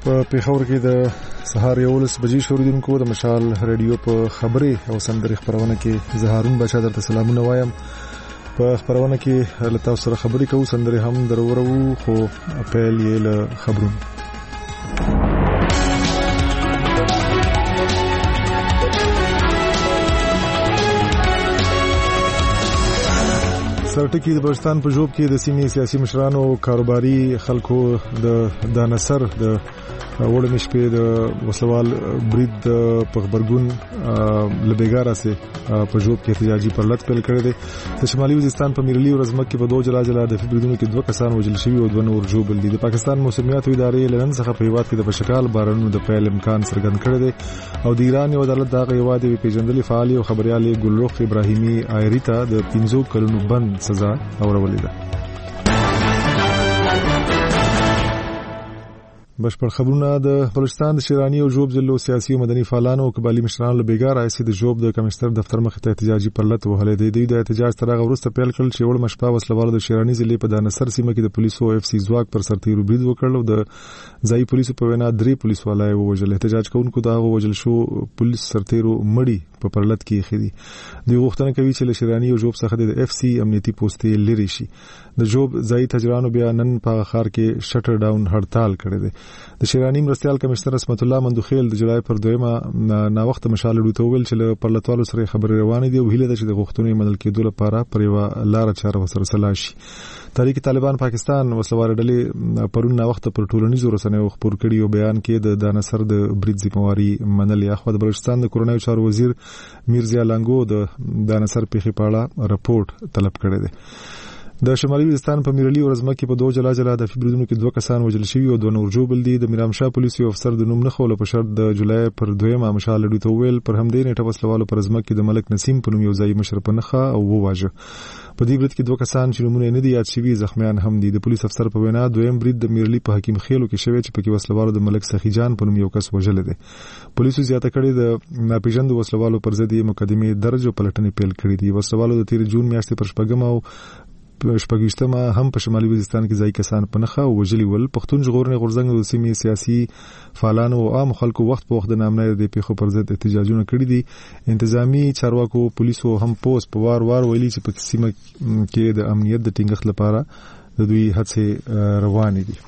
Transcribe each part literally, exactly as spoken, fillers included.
په پیښور کې د سهار یولس بجې شوریدونکو د مشال رادیو په خبري او سندري خبرونه کې زهارون بچا درته سلامونه وایم. په خبرونه کې لته سره خبري کوو، سندري هم درورو، خو اپیل یې له خبرونه. سرټکی د بلوچستان په جوب کې د سیمې سیاسي مشرانو او کاروباري خلکو د دانسر د وړاندې شپې د وسوال برید په خبرګون لبیګارا سه په جوب کې احتجاجي پرلط پیل کړی دی. د شمالي وزیرستان په میرلی او رزمک کې په دوه جلا جلا د فبرودونو کې دوه کسان وژل شوي او دوه نور جوبل دي. د پاکستان موسمیات ادارې لنن څخه په هیواد کې د بشکال بارانونو د پیل امکان څرګند کړی دی او د ایران یو عدالت دغه هیواد وی پیژندلې فعال او خبريالي ګلرخ ابراهیمي آیریتا د پنځو کلونو بند سزا اورولې ده. بشپړ خبرونه د بلوچستان د شیرانی او جوب ضلعو سیاسي او مدني فعالانو او قبایلی مشرانو له بیګار ایسي د جوب د کمشنر دفتر مخ ته احتجاجي پرلط وهلې دی. دوی د احتجاج تر هغه وروسته پیل کړل چې وړ مشپا وسلوالو د شیرانی ضلع په دانسر سیمه کې د پولیسو او اف سی ځواک پر سرتیرو برید وکړل او د ځای پولیسو په وینا درې پولیس والای وژل. احتجاج کوونکو دا وژل شو پولیس سرتیرو مړی په پرلط کې خېدي. دوی غوښتنه کوي چې له شیرانی او جوب څخه د اف سی امنیتي پوسټې لري شي. د جوب ځای تجربانو بیا نن په خار کې شټر ډاون هړتال کړی دی. د شیرانی مرستيال کمشنر رسمت الله مندوخیل د جولای پر دویمه نا وخت مشال ډوته ویل چې له پرلطوالو سره خبرې روانې دي او هیله ده چې د غوښتنې منل کېدو لپاره پر یو لار چاره وسره سلا شي. تحریک طالبان پاکستان وسلوال ډلې پرون نا وخت پر ټولنیزو رسنیو خبر کړي او بیان کې د دانسر د برید ذمہواری منل. اخو د بلوچستان د کورونایي چارو وزیر میرزا لانګو د دانسر پیښې په اړه رپورټ طلب کړی دی. د شمالي وزیرستان په میرلی او رزمک کې په دوه جلا جلا د فبرودونو کې دوه کسان وژل شوي او دوه نور جوبل دي. د میرامشاه پولیسو افسر د نوم نه خول په شرط د جولای پر دویمه مشال ډوته ویل پر همدې نیټه وسلوالو پر رزمک کې د ملک نسیم په نوم یو ځای مشر په نخا او وواژه. په دې برید کې دوه کسان چې نومونه نه دي یاد شوي زخمیان هم دي. د پولیس افسر په وینا دویم برید د میرلی په حکیم خیلو کې شوی چې پکې وسلوالو د ملک سخی جان په نوم یو کس وژل دي. پولیسو زیاته کړي د ناپېژاندو وسلوالو پر ضد مقدمه درج او پلټنې پیل کړې دي. وسلوالو د تیر جون میاشتې پر شپږم او شپږشتمه هم په شمالي وزیرستان کې ځای کسان په نخا او وژلي ول. پښتون ژغورنې غورځنګ د سیمې سیاسي فعالانو او عام خلکو وخت په وخت د نامنه د پیښو پر ضد احتجاجونه کړي دي. انتظامی چارواکو پولیسو هم پوس په وار وار ویلي چې په سیمه کې د امنیت د ټینګښت لپاره د دوی هڅې روانې دي.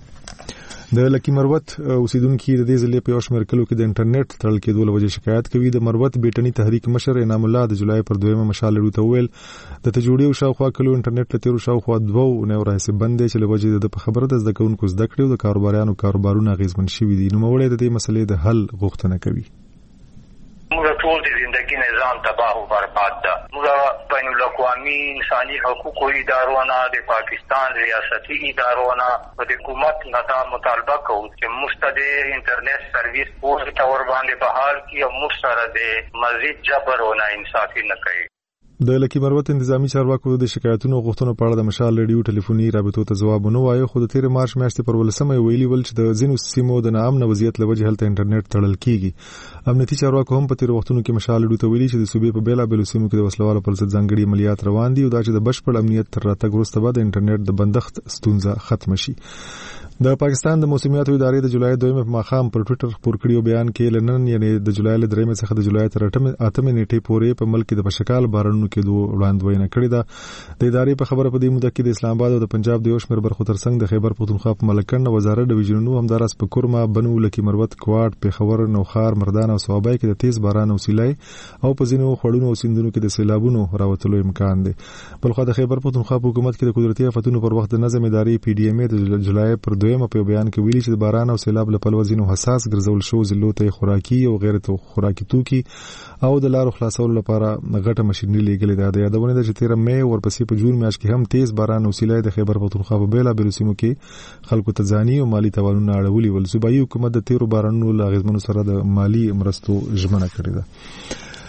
د لکی مروت اوسیدونکو د دې ضلع په یوشمیر کلو کې د انټرنیټ تړل کېدو له وجې شکایت کوي. د مروت بیٹنی تحریک مشر انعام الله د جولای پر دویمه مشال ډوته ویل د تجوړي او شاوخوا کلو انټرنیټ له تیرو شاوخوا دوه نه راځي بندې چې له وجې د خبره د ځکهونکو زده کړې او د کاروباريانو کاروبارونه غیزمن شوي دي. نو موړې د دې مسلې د حل غوښتنه کوي. موږ ټول د ژوندۍ نظام تباہ او برباد ده. موږ بین الاقوامي انساني حقوقو ادارونه د پاکستان ریاستي ادارونه او د حکومت نه دا مطالبه کوو چې مستد انټرنیټ سرویس پورې تور باندې بحال کی او مستر د مزید جبر او ناانصافي نه کوي. د لکی مروت انتظامی چارواکو د شکایتونو غوښتنو په اړه د مشال رادیو ټلیفوني رابطو ته ځواب ونه وایي. خو د تیر مارچ میاشتې پر ولسمه ویلي ول چې د ځینو سیمو د ناامن وضعیت له وجې هلته انټرنیټ تړل کیږي. امنیتي چارواکو هم په تیر وختونو کې مشال رادیو ته ویلي چې د صوبې په بیلا بیلو سیمو کې د وسلوالو پر ضد ځانګړي عملیات روان دي او دا چې د بشپړ امنیت تر راتګ وروسته به د انټرنیټ د بندښت ستونزه ختم شي. د پاکستان د موسمیات ادارې د جولای دویمه په ماخام پر ټوئیټر خبر کړیو بیان کې لنن یعنی د جولای ل درېمه څخه د جولای تر اتمه نیټې پورې په ملک د بشکال بارانونو کې دوه وړاندوینه کړې ده. د ادارې په خبره په دې موده کې د اسلام آباد او د پنجاب د یوشمیر برخو ترڅنګ د خیبر پختونخوا په ملکن وزارت ډیویژنونو همدارس په کورما بنو لکی مروت کوټ پیښور نوخار مردان او صوابای کې د تیز باران او سیلای او په ځینو خړونو او سیندونو کې د سیلابونو راوتلو امکان دی. بلخو د خیبر پختونخوا په حکومت کې د قدرتي آفتونو پر وخت د نظم ادارې پی ډی ایم ای د جولای پر دویمه په بیان کې ویلي چې د باران او سیلاب له پلوه ځینو حساس ګرځول شو ضلعو ته خوراکي او غیر خوراکي توکي او د لارو خلاصولو لپاره غټه ماشينري لګلې ده. د یادونه ده چې تیر مې ورپسې په جون میاشت کې هم تیز باران او سیلاب د خیبر پختونخوا په بیلا بیلو سیمو کې خلکو ته ځاني او مالی تاوانونه اړولي ول. صوبایي حکومت د تیرو بارانونو له غزمنو سره د مالی مرستو ژمنه کړې ده.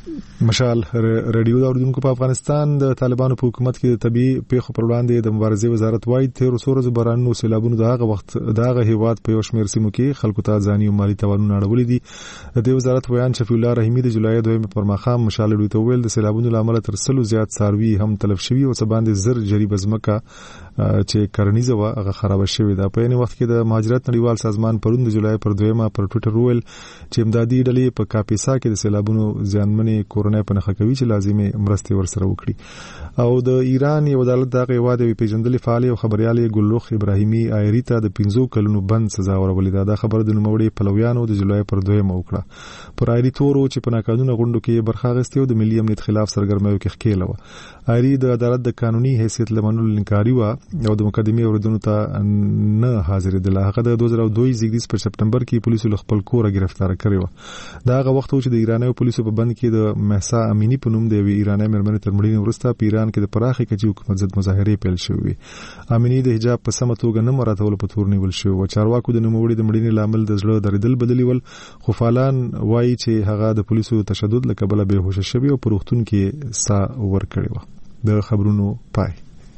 مشال رادیو دا اوریدونکو په افغانستان د طالبانو په حکومت کې د طبي پیښو پر وړاندې د مبارزې وزارت وايي تیر څو بارانونو سیلابونو دغه وخت دغه هیواد په یو شمېر سیمو کې خلکو ته ځاني او مالی تاوانونه اړولې دي. د وزارت بیان شفیع الله رحیمی د جولای دویم پر مخام مشال رادیو ته ویل د سیلابونو لامل تر سلو زیات څاروي هم تلف شوي او څه باندې زر جریب ازمکه چې کرنیزه و هغه خراب شوې ده. په یوه وخت کې د مهاجرت نړیوال سازمان پرون د جولای پر دویمه پر ټوئیټر ویل چې امدادي ډلې په کاپیسا کې د سیلابونو ځانمنې کورونه په نخښه کوي چې لازمي مرستې ورسره وکړي. او د ایران یو عدالت دغه یواده پیژندلې فعال او خبريالي ګلرخ ابراهیمي آیری ته د پنځو کلونو بند سزا ورولې ده. دا خبر د نوموړي پلویانو د جولای پر دویمه وکړه. پر آیری تورو چې په ناقانونه غونډو کې برخه اخیسته او د ملي امنیت خلاف سرګرمیو کې ښکېله و. آیری د عدالت د قانوني حیثیت لمنلو انکاري و او د مقدمه اوریدونکو ته نه حاضر دي. هغه د دوه زره دوه زیږدیز په سپټمبر کې پولیسو خپل کور گرفتار کړی و. دا هغه وخت چې د ایراني پولیسو په بند کې د مهسا امینی په نوم د ایراني مرمنې تر مړینې وروسته په ایران کې د پراخي کچې حکومت ضد مظاهرې پیل شوې. امینی د حجاب په سمه توګه نه مراتول په تور نیول شو او چارواکو د نوموړي د مړینې لامل د زړه دردل بدلیول. خو فعالان وایي چې هغه د پولیسو تشدد له کبله به هوښ شوی او په روغتون کې سا ور کړی و. د خبرونو پای.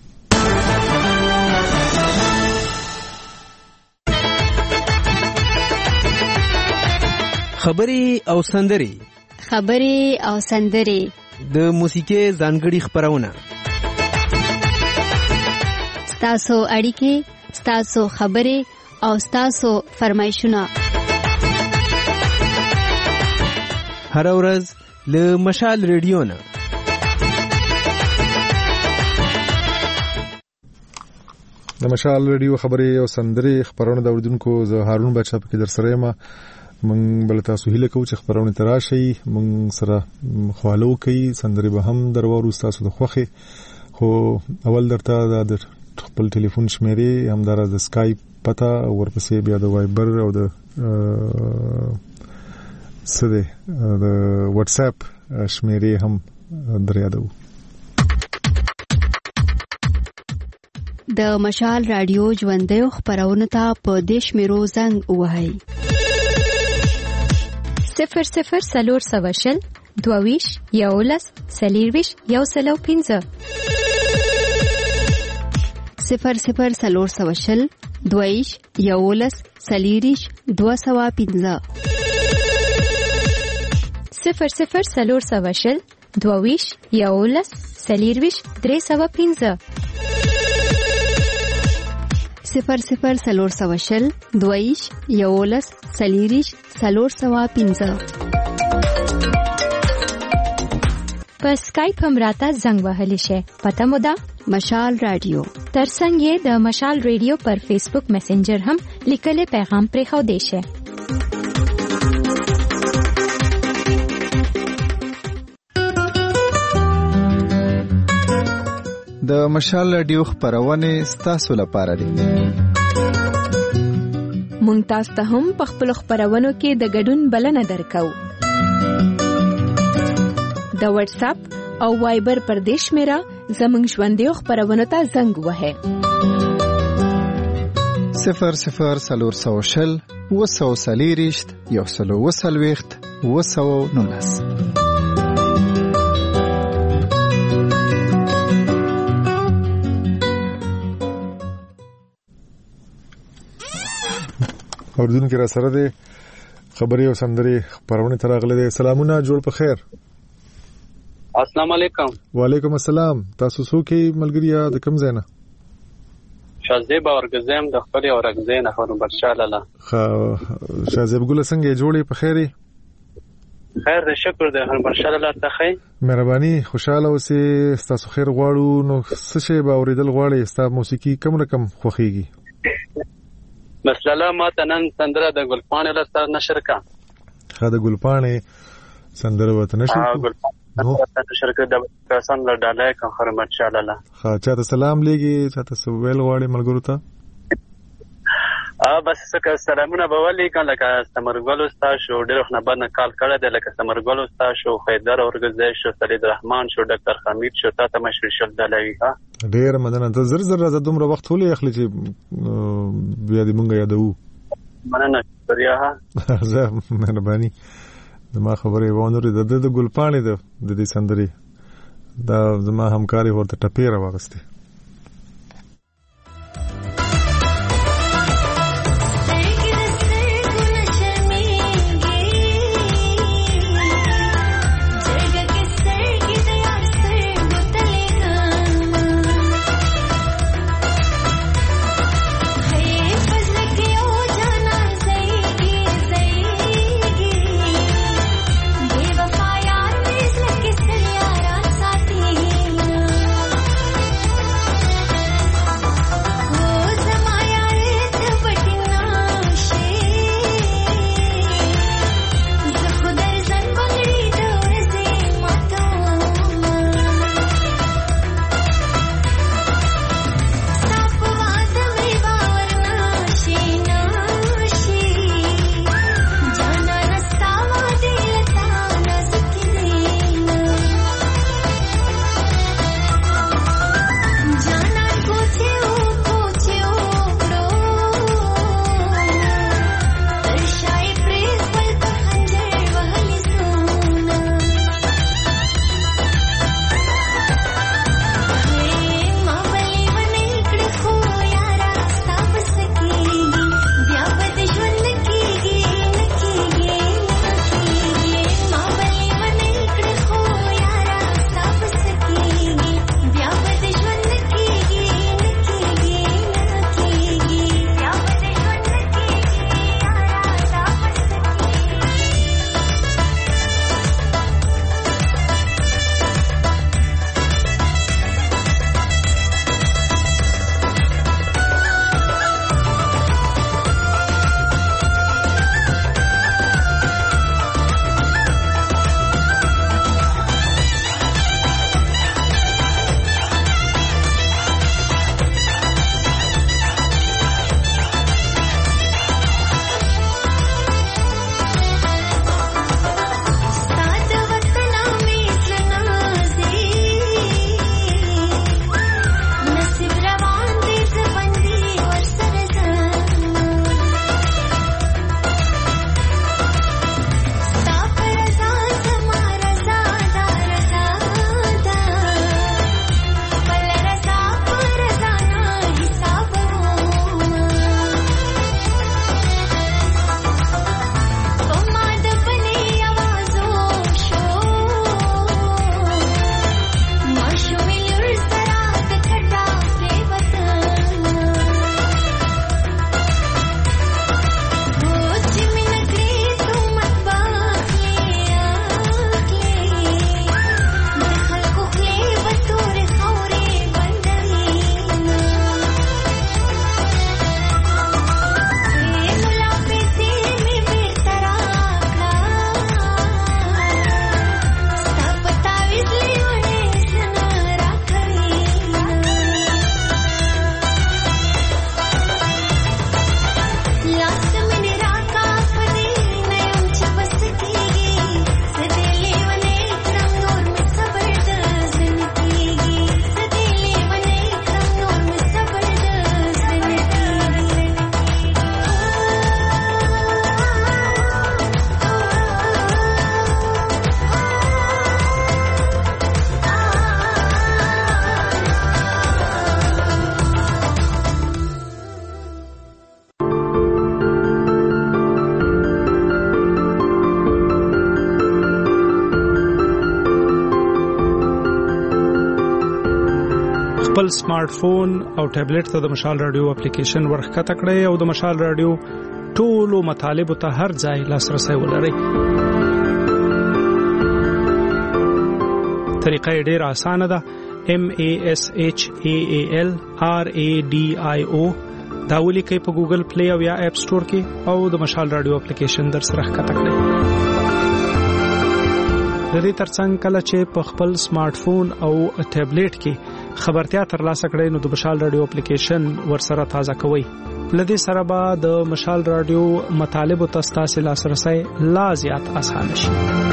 خبري او سندري خبري او سندري د موسیقي ځانګړي خبرونه ستاسو اړیکې ستاسو خبري او ستاسو فرمایشونه هر ورځ له مشال ریډیو نه. د مشال ریډیو خبري او سندري خبرونه د اوریدونکو زه هارون بچا په کې در سره یم. مونږ بل تاسو هیله کوو چې خبرونه تراشي مونږ سره خوالو کوي سندري به هم درورو تاسو د خوخه. خو اول درته د خپل ټلیفون شمیرې همدار د اسکایپ پتا ورپسې بیا د وایبر او د سده د واتس اپ شمیرې هم دریادو. د مشال رادیو ژوندۍ خبرونه ته په دیش میرو زنګ وهاي صفر صفر سلور سوشل دوویش یولس سلیرویش یو سلو پینزه صفر صفر سلور سوشل دوویش یولس سلیریش دو سوا پینزه صفر صفر سلور سوشل دوویش یولس سلیرویش درې سوا پینزه صفر صفر سلور سوشل دویش یولس سلیریش سلور سوا پینزه. په اسکایپ هم راته زنګ وهلی شي. پته مو ده مشال رادیو. ترڅنګ یې د مشال ریډیو پر فیسبوک میسنجر هم لیکلي پیغام پرې خو دی شي. د مشال رادیو خبرونه ستاسو لپاره دي. مونږ تاسو ته هم په خپل خبرونو کې د ګډون بلنه درکو. د واتس اپ او وایبر پر دیش میرا زمنګ ژوندۍ خبرونه ته زنګ وهه. صفر صفر سلور سوشل وسو سلیریشت یو سلو وسلويخت وسو نونس. اوردون کې را سره دي خبري او سندري خبرونه تراغله دي. سلامونه جوړ په خیر. السلام علیکم. وعلیکم السلام. تاسو څوک ملګریا د کوم ځای نه؟ شازیب اورګزم د خپل اورګزین هرون برشاله. خا شازیب ګل څنګه جوړې په خیري؟ خیر دې شکر دې هرون برشاله ته خیر. مهرباني خوشاله اوسې تاسو خیر غواړو. نو څه شی به اوریدل غواړئ؟ تاسو موسیقي کوم رقم خوخيږي؟ مثلا ما تنن سندره د ګلپانې له سره نشر کا. خا د ګلپانې سندره وته نشر کو. نو نشر کړه د کسان له ډالای کا خرمت انشاءالله. خا چاته سلام لګي چاته سوال غواړي ملګرو ته؟ ا بس څه سلامونه به ولي کله کا سمرګل استاد شو ډېر خنه باندې کال کړه د لکه سمرګل استاد شو خیدر اورګزای شو سلید رحمان شو ډاکټر حمید شو ته مشر شل دلوي ها ډېر مننه. ته زر زر راځه دومره وخت ولې اخلي چې بیا دې مونږ یادو. مننه شکریا ها. زه مهرباني. زما خبرې وونوري د د ګلپاڼې د د دې سندري دا زما همکاري ورته ټپیره واغسته. خپل سمارټ فون او ټابلیټ ته د مشال رادیو اپلیکیشن ورخکته کړئ او د مشال رادیو ټولو مطالبه ته هر ځای لاسرسي ولرئ. طریقه ډېره اسانه ده. M A S H A A L R A D I O دا ولیکئ په ګوګل پلی او یا اپ سٹور کې او د مشال رادیو اپلیکیشن در سره ښکته کړئ. د دې ترڅنګ کله چې په خپل سمارټ فون او ټابلیټ کې خبرتیا ترلاسه کړئ نو د مشال رادیو اپلیکیشن ورسره تازه کوئ. لدې سره به د مشال رادیو مطالب او تاسو لاسرسي لا زیات اسانه شي.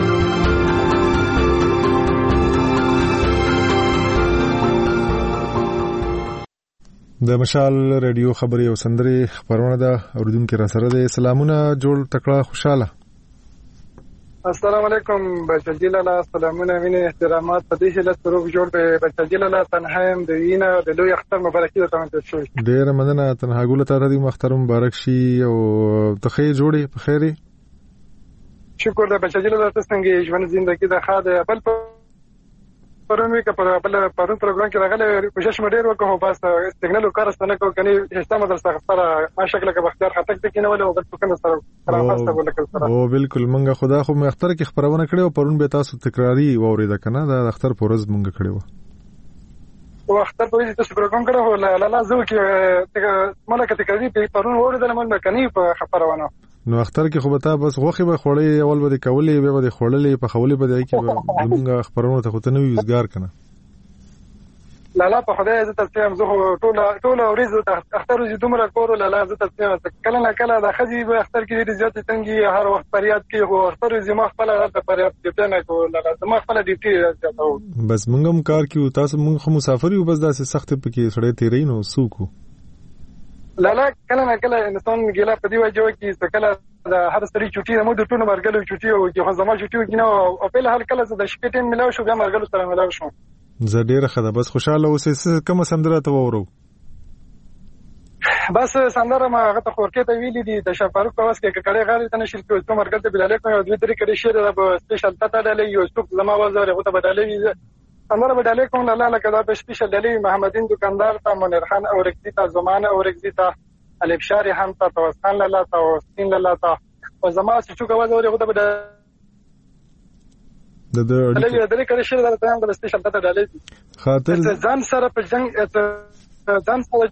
د مشال رادیو خبري او سندري خبرونه ده اوردونکو را سره ده. سلامونه جوړ تکړه خوشاله. السلام علیکم بچی لاله، سلامونه مینه احترامات په دې هله سروب جوړ دی بچی لاله. تنهایم د وینه د لوی اختر مبارکي ته تمام شوي. ډیر مننه. تنها ګوله ته د مختر مبارک شي او ته خیر جوړي په خیري. شکر ده بچی لاله، تاسو څنګه ژوند زندگی د خاطر بل پرونی که پر بل پرون پروګرام کې راغله کوشش مې ډیر وکړو بس سیګنال وکړستنه کو کني هیڅ مدرسه سره ما شکل کې بختیار خطک ته کینول او بل څه سره راځه ولکل سره او بالکل منګه خدا خو مې اختر کې خبرونه کړې او پرون به تاسو تکراری وورید کنه د اختر پورز منګه کړې و او اختر په دې تاسو پروګرام کړو لا لا زو کې ملک تکراری په پرون وریدل من کني په خبرونه نو اختر کې خو به تا بس غوخي به خوړې اول به کولې به به خوړلې په خولې به دی کې به موږ خبرونه ته خو ته نو یوزګار کنه لا لا په خدای عزت تاسو زه ټول ټول ورځ اختر زی دومره کور لا لا عزت تاسو کله نه کله د خځې به اختر کې ډېر زیات څنګه هر وخت فریاد کې هو اختر زی ما خپل راته فریاد کې نه کو لا لا ما خپل ډیټي زیاتو بس موږ هم کار کیو تاسو موږ خو مسافر یو بس داسې سخت پکې سړې تیرې نو سوکو لا لا کله نه کله انسان ګیلا په دی وجه کې کله د هر ستړي چټي د مو د ټونو مرګلو چټي او چې خو زما چټي وګینو او په هر کله د شپې ټیم ملاو شو بیا مرګلو سره ملاو شو زه ډیره خدا بس خوشاله اوسې کوم سندره ته وورو بس سندره ما هغه ته خورکې ته ویلې دي د شفاروق په واس کې کړي غالي ته نشل کوم څو مرګل ته بلاله کوي او دوی درې کړي شعر د سپیشل ته ډالې یو څوک زما وزره هغه ته بدلې سندره بدلې کوم لاله لکه دا به سپیشل ډالې محمدین دکاندار ته منیر خان او رکزی ته زمانه او رکزی ته الف شاری هم ته توسان لاله ته او سین لاله ته او زما چې څوک وزره هغه ته بدلې د د اړیکې درې کړي شعر درته هم د سپیشل ته ډالې خاطر ځان سره په جنگ ځان سره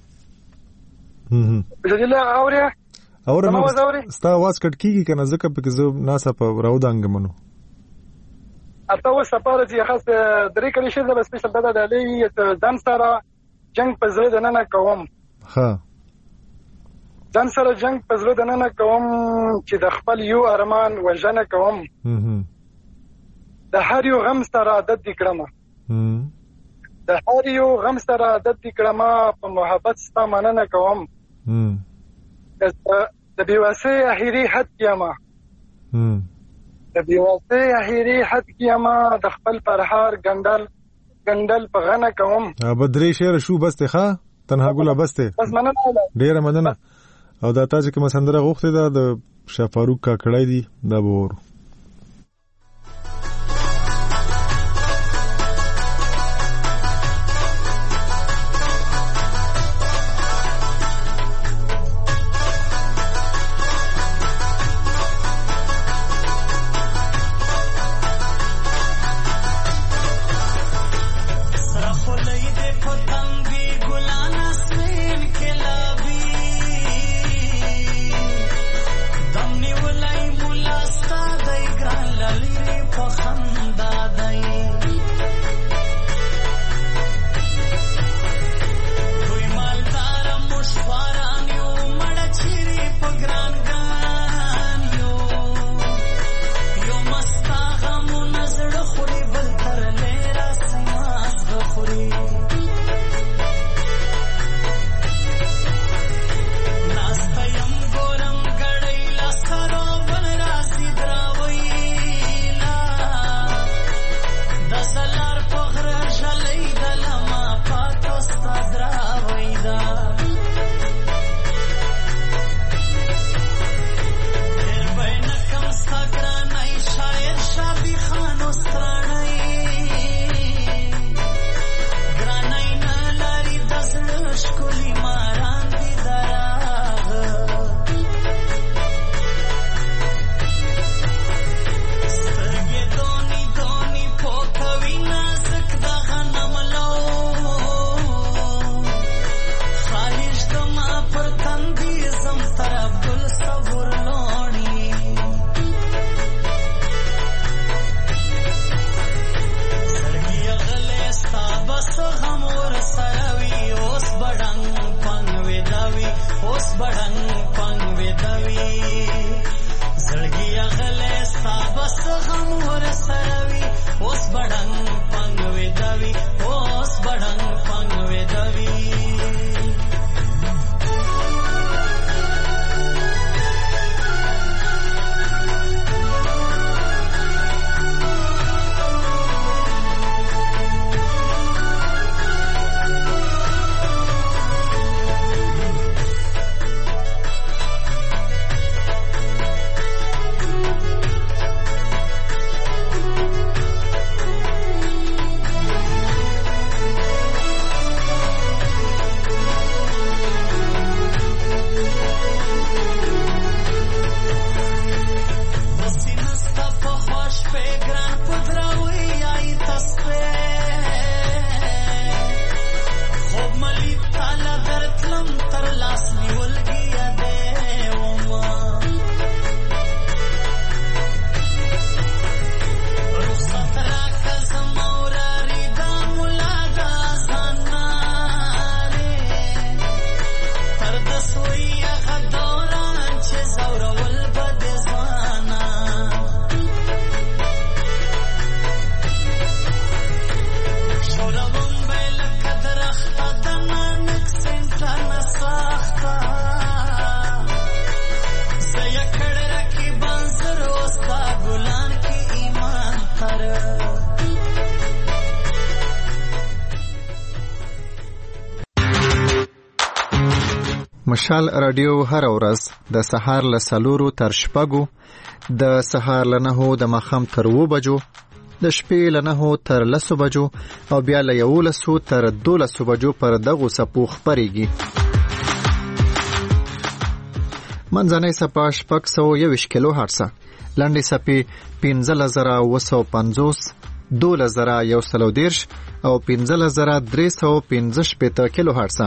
هم بجلی اوریا اورم ستا आवाज کټ کیږي کنه ځکه په کې زه ناسه په راو دانګ منو اته و سفاره چې خاص درې کړي شي د سپیشل دادا دالې ځان سره جنگ په زړه د نن کوم ها ځان سره جنگ په زړه د نن کوم چې د خپل یو ارمان وژنه کوم د هر یو غم سره عادت دکړم د هر یو غم سره عادت دکړم په محبت ستا مننه کوم د بیواسي اخیری حد کیما د بیواسي اخیری حد کیما د خپل پرهار ګندل ګندل په غنه کوم بدري شعر شو بس ته ښا تنها ګولا بس ته بس مننه ډیره مننه او دا تاسو کوم سندره غوښته ده د شفاروق کا کړای دي دا بور Stop. مشال رادیو هر ورځ د سهار له څلورو تر شپږو، د سهار له نهو د ماښام تر اووه بجو، د شپې له نهو تر لسو بجو او بیا له یولسو تر دولسو بجو پر دغو څپو خپرېږي. منځنۍ څپه شپږ سوه یوویشت کیلو هرټزه، لنډې څپې پنځلس زره اووه سوه پنځوس، دولس زره یو سل او دېرش او پنځلس زره درې سوه پنځه شپېته کیلو هرټزه.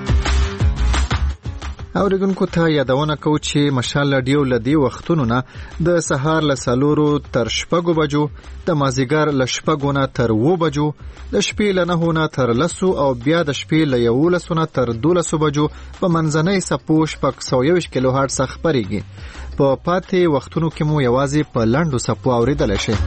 اوریدونکو ته یادونه کوو چې مشال رادیو له دې وختونو نه د سهار له څلورو تر شپږو بجو، د مازدیګر له شپږو نه تر اووه بجو، د شپې له نهو نه تر لسو او بیا د شپې له یولسو نه تر دولسو بجو په منځنۍ څپو شپږ سوه یوویشت کیلو هرټزه خپرېږي. په پاتې وختونو کې مو یوازې په لنډو څپو اورېدلی شئ.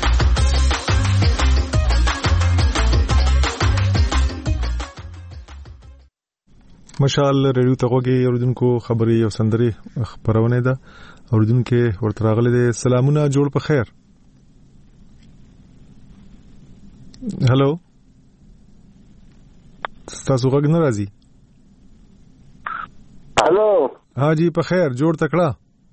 مشال ریډیو ته غوږی اوریدونکو خبري او سندري خبرونه ده. اوریدونکو ورته راغلي دي. سلامونه، جوړ په خیر. هالو، تاسو غوږ نه راځي؟ هالو، ها جی په خیر، جوړ تکړه.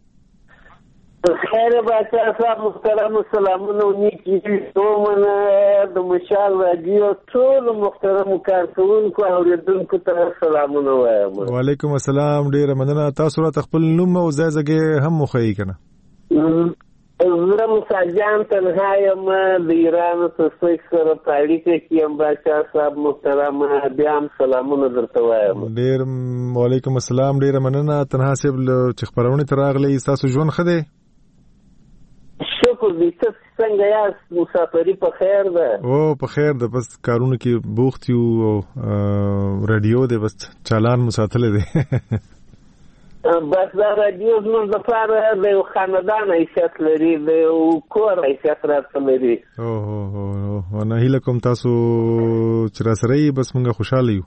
خیر بچا صاحب، محترم سلامونه نیکی دومنه د مشال رادیو ټول محترم کارکونکو او اوریدونکو ته سلامونه وایم. وعلیکم السلام، ډیره مننه. تاسو را خپل نوم او ځای ځای هم مخې کنه. زه مساجان تنها یم د ایران څخه سره پاړیکه کیم بچا صاحب محترم، بیا هم سلامونه درته وایم. ډیر وعلیکم السلام، ډیره مننه. تنها صاحب چې خبرونه تراغلي، تاسو ژوند خده؟ شکر دې. څه څنګه یاست؟ مسافری په خیر ده؟ او په خیر ده، بس کارونه کې بوخت یو او رادیو ده بس چالان مساتله ده. بس دا رادیو زموږ لپاره د یو خاندان حیثیت لري، د یو کور حیثیت راته لري. او هو هو نه هیله کوم تاسو چې را سره یې، بس موږ خوشاله یو.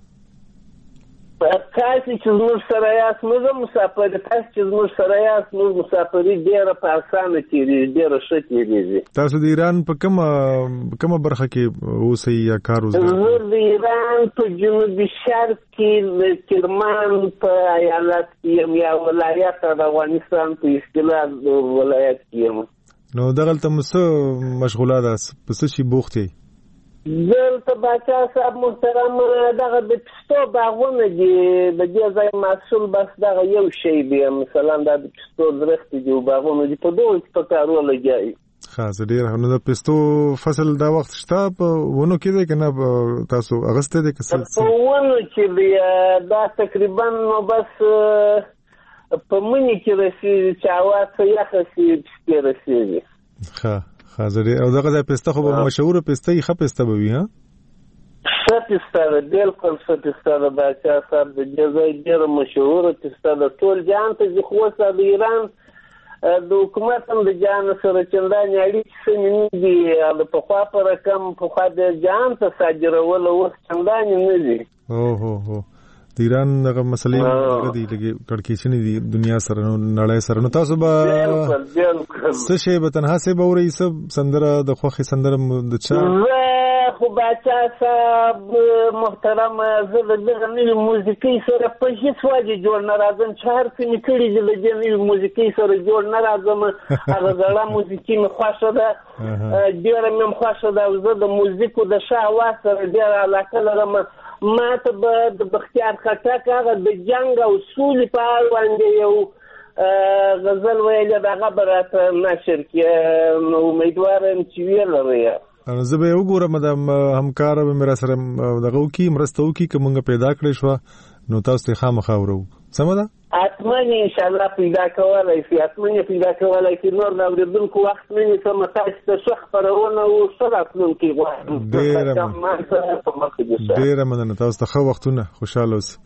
تاسو چې زموږ سره یاست، موږ مسافر تاسو چې زموږ سره یاست، موږ مسافري ډېره په اسانه تېرېږي، ډېره ښه تېرېږي. تاسو د ایران په کومه کومه برخه کې اوسئ یا کار وکړئ؟ زه د ایران په جنوبي شرق کې د کرمان په ایالت کې یم، یا ولایت د افغانستان په اصطلاح ولایت کې یم. نو دغلته مو څه مشغوله ده؟ په څه شي بوخت یې؟ دلته باچا صاحب محترم دغه د پستو باغونه دي، د دې ځای محصول بس دغه یو شی دی، مثلا دا د پستو درخت دي او باغونه دي، په دوی په کارو لګي. خاص ډیر نو د پستو فصل دا وخت شته په ونه کې دی کنه تاسو اغسته دي کسل په ونه کې دی دا تقریبا نو بس په منی کې رسېږي چې هوا څه یخه شي پستې رسېږي. ښه حاضر او دغه د پسته خو مشهور پسته یې خپ پسته بوي. ها ښه پسته ده، بالکل ښه پسته ده باچا صاحب، د دې ځای ډېره مشهوره پسته ده. ټول جهان ته چې خو اوس د ایران د حکومت هم د جهان سره چندانې اړیکې سمې نه دي، د پخوا په رقم پخوا د جهان ته صادرول اوس چندانې نه دي. او هو هو د ایران دغه مسلې لګي لګي کړکېشنې دي دنیا سره، نو نړۍ سره. نو تاسو به څه شی به تنها سه به اورئ؟ څه سندره د خوښې سندره د چا؟ خو باچا صاحب محترم، زه د دغه نوې موسیقۍ سره په هېڅ وجه جوړ نه راځم چې هر څه مې کړي دي، د دې نوې موسیقۍ سره جوړ نه راځم. هغه زړه موسیقي مې خوښه ده، ډېره مې هم خوښه ده، او زه د موزیکو د ښه هوا سره ډېره علاقه لرم. ما ته به د بختیار خټک هغه د جنګ او سولې په اړه باندې یو غزل ویلی، دغه به راته نشر کړي، امیدواره یم چې ویلرئ. زه به یې وګورم، د همکاره به مې را سره دغه وکړي، مرسته وکړي، که مونږ پیدا کړی شوه نو تاسو ته خامخا اورو. سمه ده؟ حتما انشاءالله پیدا کولی شي، حتما یې پیدا کولی شي. نور د اورېدونکو وخت نه نیسم، تاسو ته ښه خپرونه او ښه راتلونکی غواړم. ډېره مننه، تاسو ته ښه وختونه، خوشحاله اوسئ.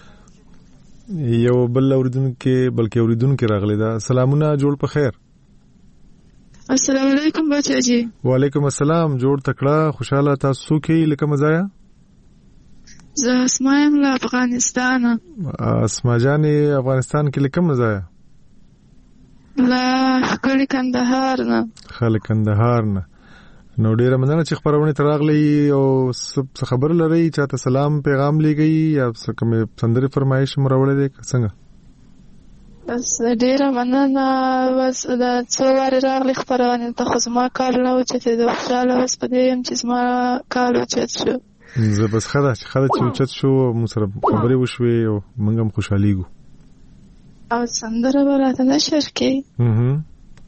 یو بل اورېدونکی بلکې اورېدونکی راغلی ده. سلامونه، جوړ په خیر. السلام علیکم بچا جی. وعلیکم السلام، جوړ تکړه، خوشاله. تاسو کې لکه مزایا؟ زه اسما یم له افغانستان. اسما جانې افغانستان کې لکه مزایا؟ له خلک کندهار نه. خلک کندهار نه. نو ډیره مننه چې خبرونه تراغلی او خبر لري چاته سلام پیغام لګي یا څه کوم سندري فرمایش مروړې ده څنګه بس ډیره مننه بس دا څو واره راغلی خبرونه ته خو زما کار نه و چې د خوشاله اوس په دې هم چې زما کار اوچت شو زه بس خدا چې خدا چې اوچت شو مو سره خبرې وشوي او موږ هم خوشحاليږو او سندره براته نشر کې اها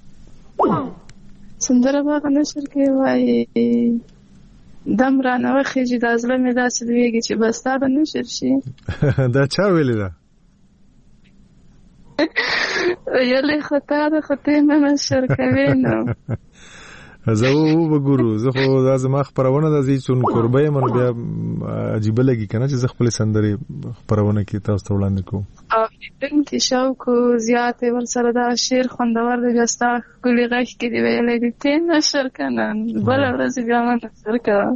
سندره به نشر کې وای دم را نه وخیږي د ازله مې داسې دیږي چې بس تا به نشر شي دا چا ویل دا یلې خطا ده خطې مې نشر کوي نو زه و وګورو زه خو دا زما خبرونه د زی چون قربای من بیا عجیب لګی کنه چې زه خپل سندري خبرونه کې تاسو ته وړاندې کوم او دین کې شوق زیات ور سره دا شعر خوندور دی جستا کلی غږ کې دی ویلې دي ته نشر کنه بل ورځ بیا ما نشر کړه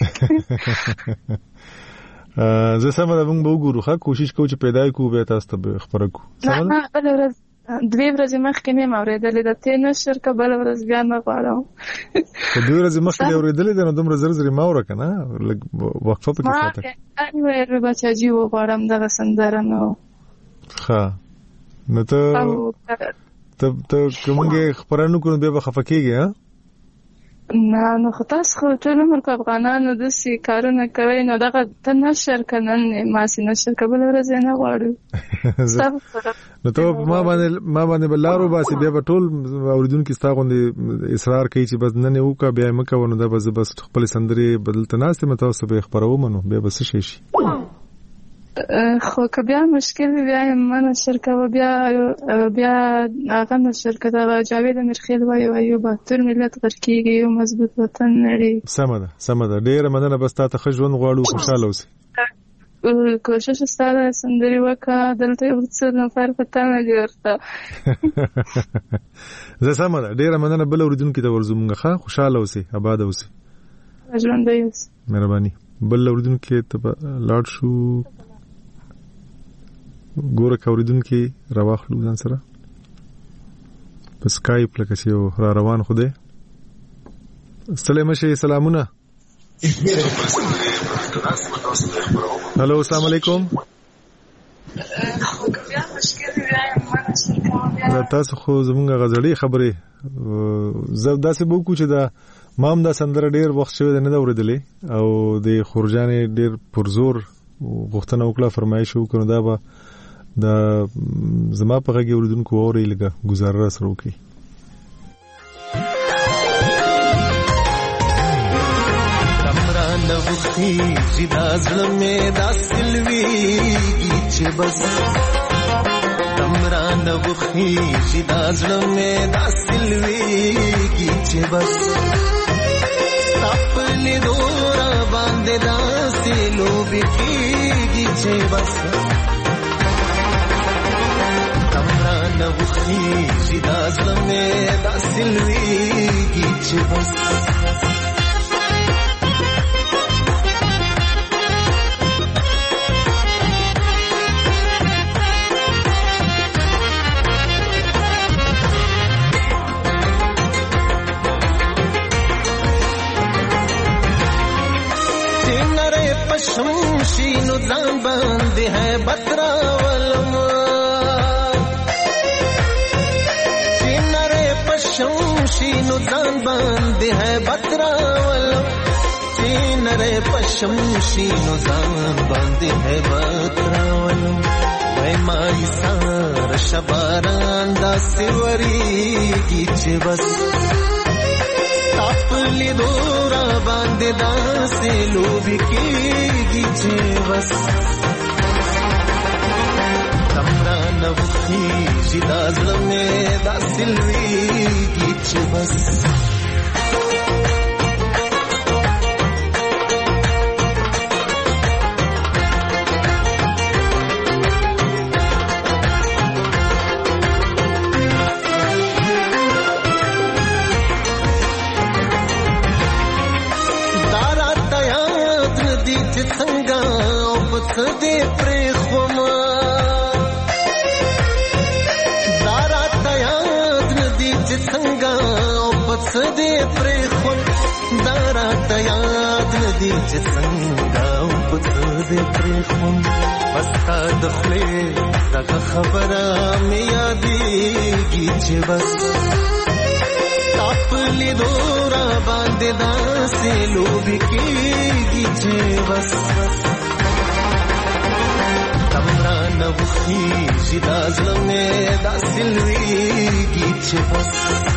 زه سم دا موږ وګورو ښه کوشش کوو چې پیدا کوو به تاسو ته خبره کوو نه نه بل ورځ دوی ورځې مخکې نه اوریدلې د ته نشر کا بل ورځ بیا نه غواړم په دوی ورځې مخکې اوریدلې ده نو دومره زر زر ما ور کنه لګ وقفه پکې ساته ما اني ور بچا جی و غواړم دا سندره نو ښه نو ته ته ته کومه خبرانو کو به خفکیږي ها نه نو خو تاسو خو ټول عمر په افغانانو د سي کارونه کوي نو دغه ته نشر کنن ما سي نشر کول ورځ نه غواړم نو ته ما باندې ما باندې بلارو باسي بیا په ټول اوریدونکو ستاغوندې اصرار کوي چې بس نه نه وکا بیا مکه ونه دا بس بس خپل سندري بدلته ناست مې تاسو به خبرو منو بیا بس شي شي خو که بیا مشکل بیا من شرکت بیا بیا هغه شرکت هغه جاوید امیرخیل وایي وایي با تر ملت غرکیږي یو مضبوط وطن لري سمه ده سمه ده ډیره مننه بس تاسو ته ژوند غواړو خوشاله اوسئ کوشش ستاره سندري وکړه دلته یو څه نفر پته نه جوړته زه سمه ده ډیره مننه بل اوریدونکو ته ورزومغه خوشاله اوسئ آباد اوسئ ژوند دی مهرباني بل اوریدونکو ته لاړ شو ګوره کوریدونکو راوخلو ځان سره په سکایپ لکه چې را روان خو دی سلام شي سلامونه هلو السلام علیکم تاسو خو زمونږ غزړی خبرې زه داسې بوکو چې دا مام دا سندره ډیر وخت شوی نه دا اوریدلې او د خورجانې ډیر پرزور غوښتنه وکړه فرمایش وکړه دا به دا زما په غږی اوریدونکو اوري لګه گزاره سره وکي تمران وختي زدا زلمه داسلوي چې بس تمران وختي زدا زلمه داسلوي چې بس خپل دورا باندې داسلو بکیږي چې بس تمران وختي زدا زلمه داسلوي چې بس شمشینو ځان باندې ہے بترا ولم چینره پشمشینو ځان باندې ہے بترا ولم چینره پشمشینو ځان باندې ہے بترا ولم وای مای سار شباران دا سیوري کی چې بس خپل دورا باندې داسې لوبي کېږي چې بس تمران وختي زدا زلمه داسې لويږي چې بس دې پرې خوما دارا تیاد ندی چې څنګه او پس دې پرې خون چې څنګه پته دې پرېښوم بستا د خولې دغه خبره مې یادېږي چې بس تا په لیدو را باندې داسې لوبې کېږي چې بس تم رانه وخېږي دا زړه مې داسې لوېږي چې بس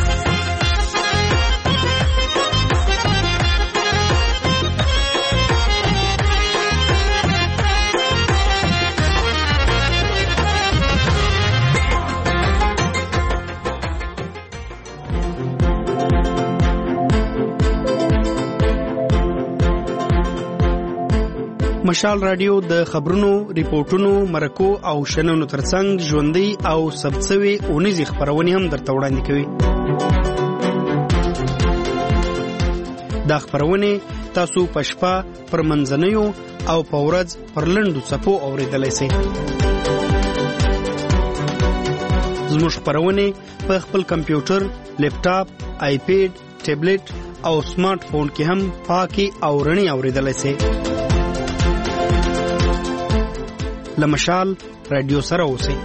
مشال رادیو د خبرونو، ریپورتونو، مرکو او شننو ترڅنګ ژوندۍ او ثبتسوي اونیزې خبرونه هم درته وړاندې کوي. دا خبرونه تاسو په شپه پر منځنیو او په ورځ پر لنډو څپو اوریدلای شئ. زموږ خبرونه په خپل کمپیوټر، لیپټاپ، آیپیډ، ټابلیټ او سمارټ فون کې هم پاکي او رڼي اوریدلای شئ. لمشال رادیو سره اوسئ.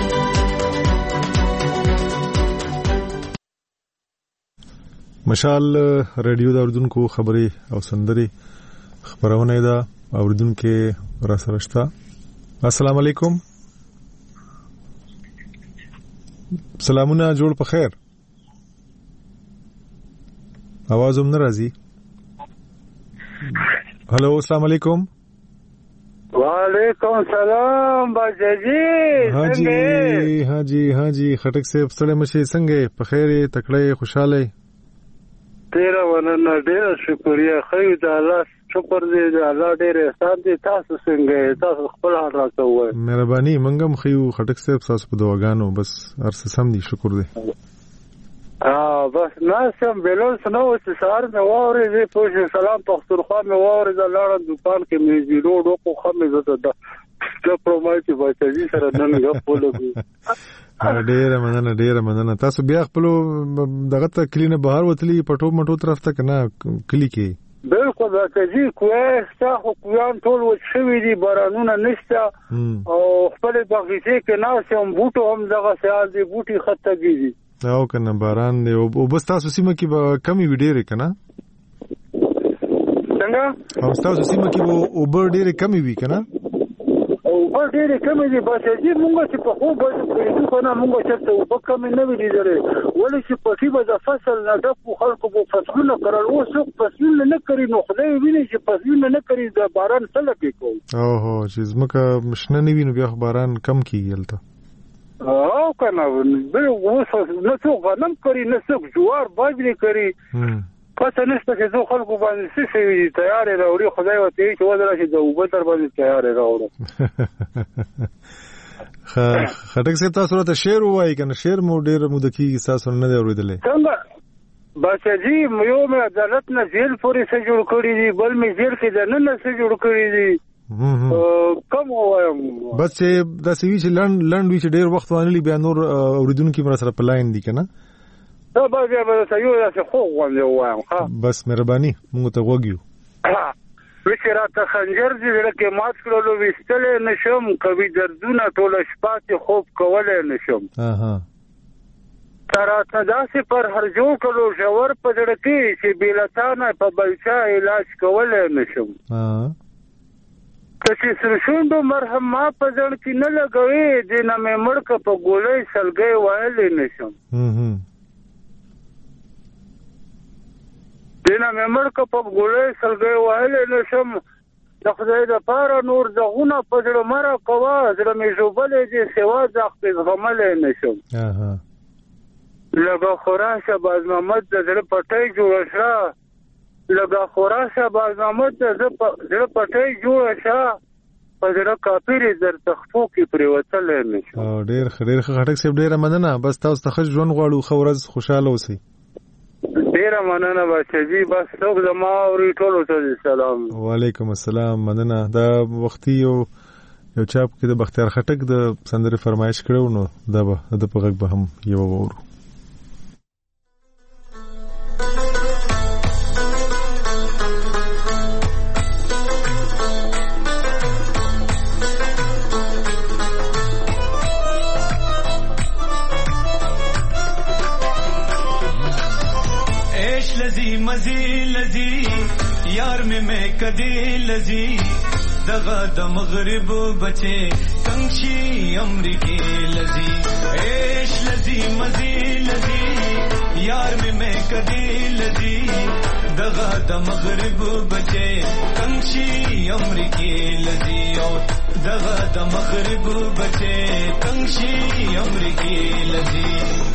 مشال رادیو د اوریدونکو خبري او سندري خبرونه ده اوریدونکو را سره شته. السلام علیکم. سلامونه جوړ په خیر. आवाज هم ناراضي. هلو السلام علیکم. وعلیکم السلام باجی. حاجی حاجی حاجی خټک صاحب سره مشه څنګه په خیر تکړه خوشاله تیرا وننه ډیر شکریا خو د الله شکر دې د الله ډیر احسان دې تاسو څنګه تاسو خپل حال راکوي مهرباني منګم خو خټک صاحب تاسو په دواګانو بس ارسه سم دي شکر دې اه بس ناسم بلل سنو چې سار مې واره دې پوښ سلام پختونخوا مې واره د لاړ دکان کې مې زیرو ډوکو خمه زته د پرومایټي باچې سره نن غو لګو ډېر مننه ډېر مننه تاسو بیا خپل دغه ته کلینه بهر وتلی پټو مټو طرف ته کنه کلی کې بالکل راځي کوه تاسو کویان ټول وښوي دي بارانونه نشته او خپل بغیزه کې ناسم بوټو هم دغه سیال دي بوټي خطګي او کنه باران دی او بس تاسو سیمه کې به کمی ویډیره کنه څنګه او تاسو سیمه کې به اوبر ډیره کمی وی کنه او په ډیره کمی دي بس چې موږ چې په خو به پېژنو کنه موږ چې ته په کمی نه ویلې درې ولې چې په کې به د فصل نه د خلکو په فصلونه کړل او څوک فصلونه نه کوي نو خدای ویني چې فصلونه نه کوي د باران سره کې کوي او هو چې زمکه مشنه نه ویني بیا باران کم کیږي الته او کنه به وسه نه څو غنم کوي نه څو جوار باجري کوي پته نشته چې څو خلکو باندې څه شي تیار راوړي خدای وته چې ودرې چې د وبتر باندې تیار راوړي خټک څه تاسو ته شعر وایي کنه شعر مو ډیر مودکی تاسو نه دی اوریدلې څنګه بچی یو مې عدالت نه جیل پورې څه جوړ کړی دی بل مې جیل کې د نن څه جوړ کړی دی کوم وایم بس دا سوي چې لند لند وی چې ډیر وخت وانه بیا نور اوریدونکو مر سره پلاین دي کنه دا به به سيو دا څه خو غوړم وایم ها بس مهرباني موږ ته وګیو وچرا ته خنجر دې لکه مات کړلو وستل نشم کوي دردونه ټول شپه خوب کولای نشم اها تر ته داسې پر هر جوړ کړو ژور پدړ کې چې بیلتانه په بلچا علاج کولای نشم ها چې سرشوندو مرهم ما په ځړ کې نه لګوي دینه مې مړک په ګولې سلګي وایلې نشم هم دینه مې مړک په ګولې سلګي وایلې نشم د خدای د پاره نور دغونه په ځړ مره کوا ځړ مې جوبلې دې سوا ځخ په غملې نشم اها لګه خراشه باز محمد د ځړ پټي جوړ شا لګه خراشه باز محمد د ځړ پټي جوړ شا په ځړ کاپیری در تخفو کې پریوتل نشم او ډیر ډیر خټک سیب ډیر مننه بس تاسو ته ژوند غواړو خو ورځ خوشاله اوسئ ډیر مننه بچی بس څوک زما اوري ټول ته سلام وعلیکم السلام مننه دا وختي یو یو چاپ کې د بختیار خټک د سندره فرمایش کړو نو دا به د پغک به هم یو ورو ایش لذی مزی لذی یار میں میں کدی لذی دغه د مغرب بچي کنشي امریکي لذي ایش لذي مزي لذي یار میں میں کدی لذي دغه د مغرب بچي کنشي امریکي لذي او دغه د مغرب بچي کنشي امریکي لذي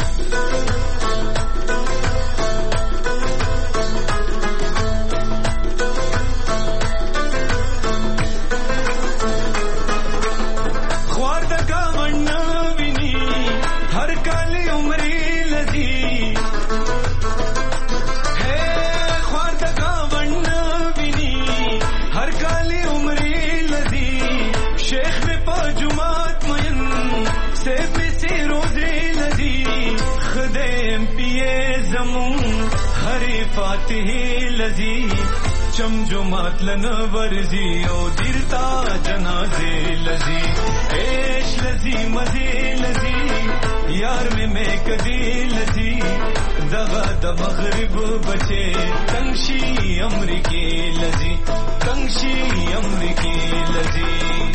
فاتح لذی چمجمات لن ورزی او دیرتا جنازے لذی ایش لذی مزی لذی یار میں میں کدی لذی دغا د مغرب بچے کنشی امریکی لذی کنشی امریکی لذی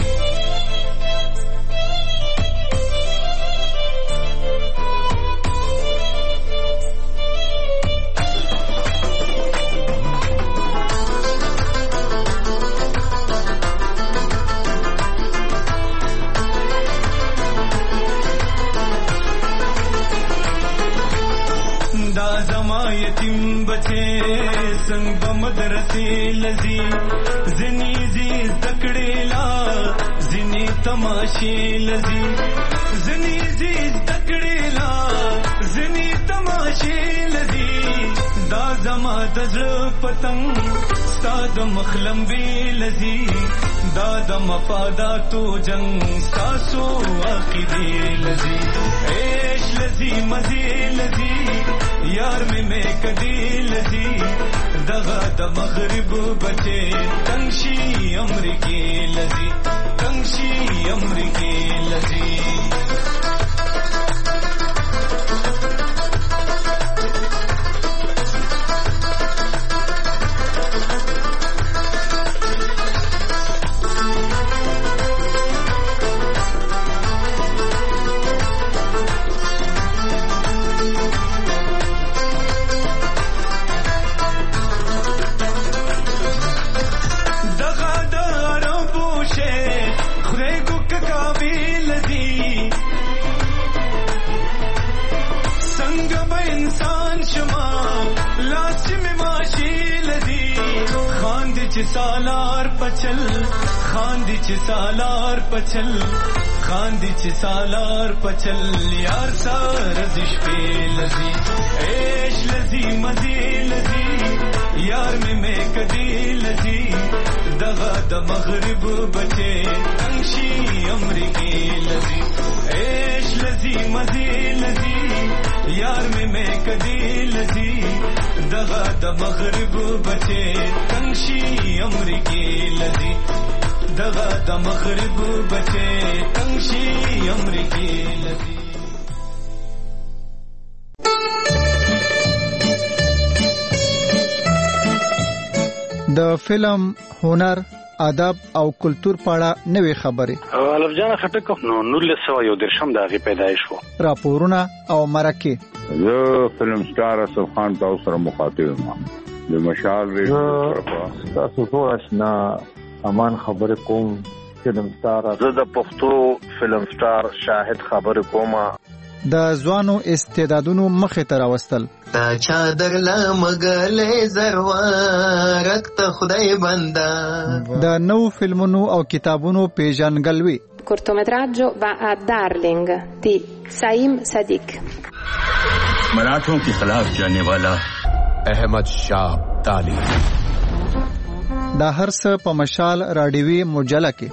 संग बमदरसे लजी जिनी जी तकड़ेला जिनी तमाशे लजी जिनी जी तकड़ेला जिनी तमाशे लजी दा जमा दजर पतंग साद मखलम बे लजी दाद मफादा तो जंग सासो आखिदे लजी ऐश लजी मजे लजी यार में मैं कदी लजी दगा द मगरिब बचे तंशी अमरीकी लजी तंशी अमरीकी लजी सालार पचल खांदी च सालार पचल खांदी च सालार पचल यार सार दिश पे लजी ऐश लजी मजी लजी यार में मैं कदी लजी दगा द मगरिब बचे तंशी अमरीकी लजी ऐश लजी मजी लजी यार में मैं कदी लजी दगा द मगरिब बचे तंशी अमरीकी लजी दगा द मगरिब बचे तंशी अमरीकी लजी د فلم هنر ادب او کلچر پاړه نوې خبره الف جان خټک نو نور له سو یو درشم دغه پیدایش وو راپورونه او مرکه زه فلم سٹار اسف خان تاسو سره مخاطب یم د مشال ریډیو طرفه تاسو ټول آشنا امان خبره کوم فلم سٹار زه د پښتو فلم سٹار شاهد خبره کوم د ځوانو استعدادونو مخه تر واستل تا چادر لا مغلې زروارک ته خدای بندا د نو فلمونو او کتابونو پیژنګلوي cortometraggio va a Darling di Saim Sadiq मराठों के खिलाफ जाने वाला अहमद शाह ताली دا هر څه په مشال راډیوي مجله کې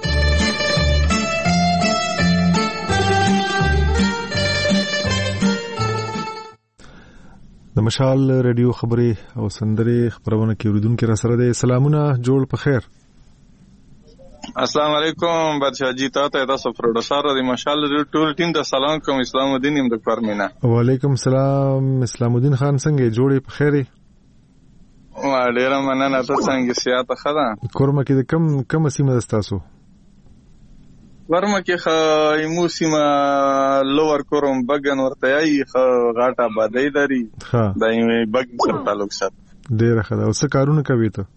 د مشال رادیو خبري او سندري خبرونه کې اوریدونکو را سره د سلامونه جوړ په خیر السلام علیکم بادشاہ جی تاسو تاسو پروډوسر د مشال ټول ټیم ته سلام کوم اسلام الدین یم د پرمینا وعلیکم السلام اسلام الدین خان څنګه جوړې په خیره ما ډیره مننه. ته څنګه سیاته خدا کورما کې د کم کم سیمه دستاسو؟ ورما کې خ ایمو سیمه لوور کورم بغن ورته ای خ غاټه بادای داری ها دایمه بغ سره تعلق سات ډیره خدا. اوس کارونه کوي ته؟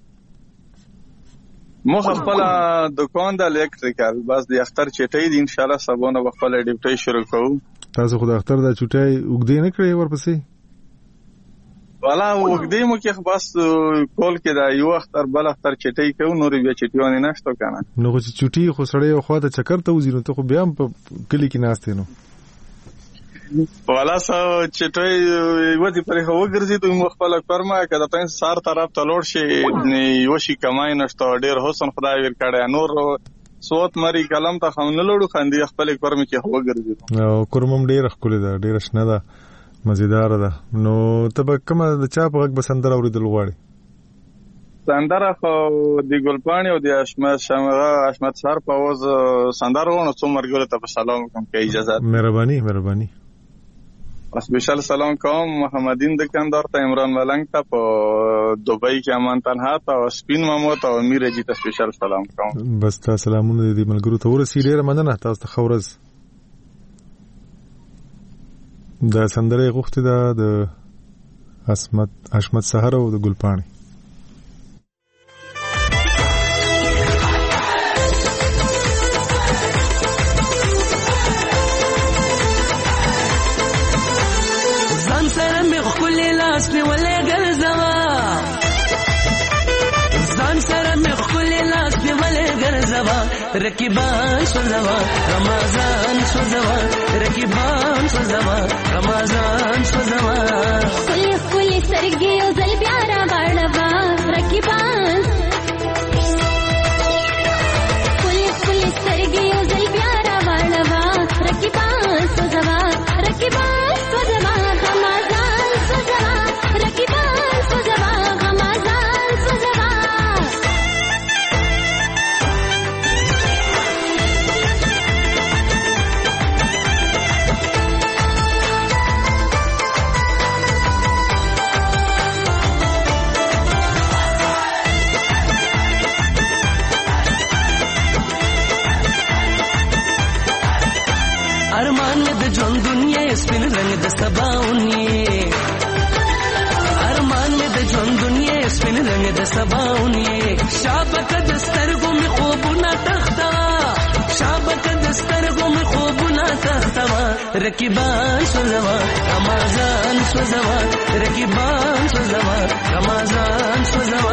مو خپل دکان د الکتریکل بس د اختر چټي دي ان شاء الله سبونه خپل ډیوټي شروع کوو. تاسو خو د اختر د چټي وګدې نه کړې ورپسې؟ والا وګدې مو کې بس کول کې دا یو اختر بل اختر چټي کوو نور بیا چټيونه نشته کنه. نو چې چټي خو سړی خو د چکر ته وزینو ته خو بیا په کلی کې ناشته نو والا سو چټي ودی پرې هو ګرځي ته مو خپل کارما کده پین سار طرف ته لوړ شي یو شي کمای نشته ډیر حسن خدای ور کړه نور صوت مری کلم ته خو نه لړو خندي خپل کارم کې هو ګرځي. نو کورمم ډیر خپل دا ډیر شنه ده مزیدار ده. نو ته به کومه د چا په غږ بسندر اوریدل غواړي؟ سندره خو د ګلپانی او د اشمت شمغه اشمت سر په وز سندره ونه څو مرګله ته سلام کوم کې اجازه. مهرباني مهرباني. اسپیشل سلام کوم محمدین دکاندار ته، عمران ملنګ ته په دوبۍ کې، امان تنها ته او سپین مامو ته او امیر جی ته اسپیشل سلام کوم. بس تا سلامونه دې ملګرو ته ورسې. ډیره مننه تاسو ته خورز. دا سندره غوښتې ده د اسمت اشمت سحر او د ګلپاڼي. ځان سره مې ښکلې لاس نیولې ګرځوه، ځان سره مې ښکلې لاس نیولې ګرځوه، رقیبان سوځوه رمضان سوځوه، رقیبان سوځوه رمضان سوځوه، ښکلې ښکلې سترګې یو ځل بیا راغړوه، رقیبان ښکلې ښکلې سترګې یو ځل بیا راغړوه، رقیبان سوځوه رقیبان سوځوه رمضان سوځوه، رقیبان سوځوه رمضان سوځوه. ارمان مې د ژوند دنیا سپین رنگ د سباونی، ارمان مې د ژوند دنیا سپین رنگ د سباونی، شابک د سترګو مې خوبونه تختوا، شابک د سترګو مې خوبونه تختوا، رقیبان سوځوا رمضان سوځوا، رقیبان سوځوا رمضان سوځوا.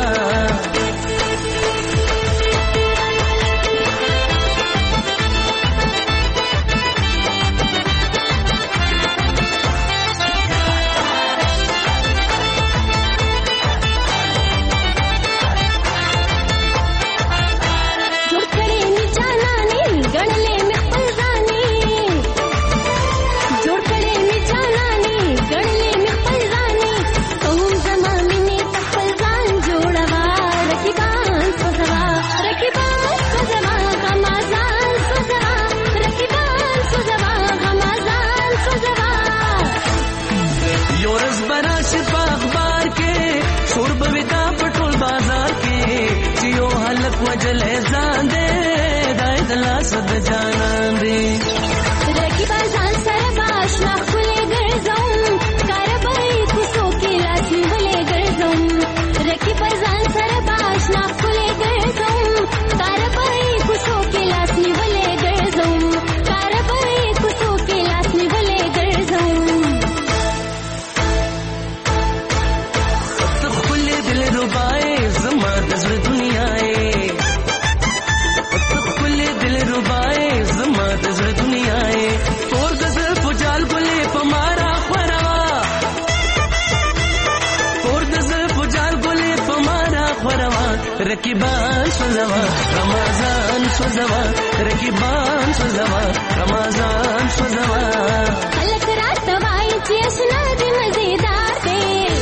وجلے زاندے دای دلاس د جانان دی، رقیبان ځان سره باشنا خولې ګرځوم، کاربای کوڅو کې لاس نیولې ګرځوم، رقیبان ځان سره باشنا خولې ګرځوم، کاربای کوڅو کې لاس نیولې ګرځوم، کاربای کوڅو کې لاس نیولې ګرځوم. ته خولې دل ربای زما د زړه دنیا رقیبان سوځوا رمضان سوځوا، رقیبان سوځوا رمضان سوځوا. خلک راته وایي چې اشنا دې مزیدار دی،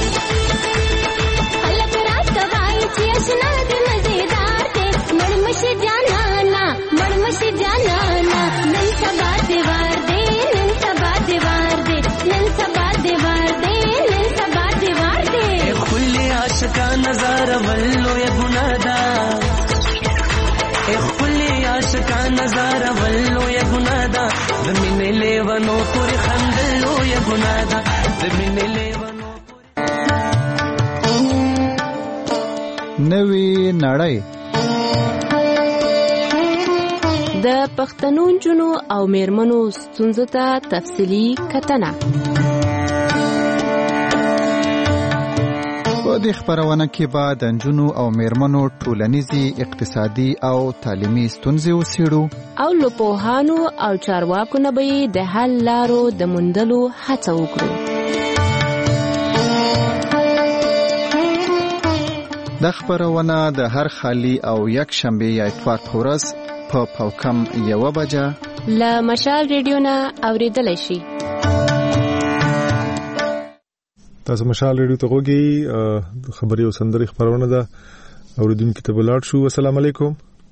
خلک راته وایي چې اشنا دې مزیدار دی، مړمشي جانانا مړمشي جانانا، نن سبا دې وار دی، نن سبا دې وار دی، نن سبا دې وار دی، نن سبا دې وار دی. خولي عاشقان نظاره ولو یا ګنادا خپل عاشقان نظاره ولو یا ګنادا د مینې لیوانو پورې خندلو یا ګنادا د مینې لیوانو نوې نړۍ د پښتنو جنو او میرمنو ستونزو ته تفصیلی کتنه. په دې خبرونه کې به د نجونو او میرمنو ټولنیزي، اقتصادي او تعلیمي ستونزې وڅېړو او له پوهانو او چارواکو نه به د حل لارو د موندلو هڅه وکړو. دا خبرونه د هر خالي او یک شنبه یا اتوار په ورځ په پاوکم یوه بجه له مشال ریډیو نه اورېدلی شي. تاسو مشال ریډیو ته غوږی خبري او سندري خبرونه ده اوریدونکو ته بلاد شو. السلام علیکم.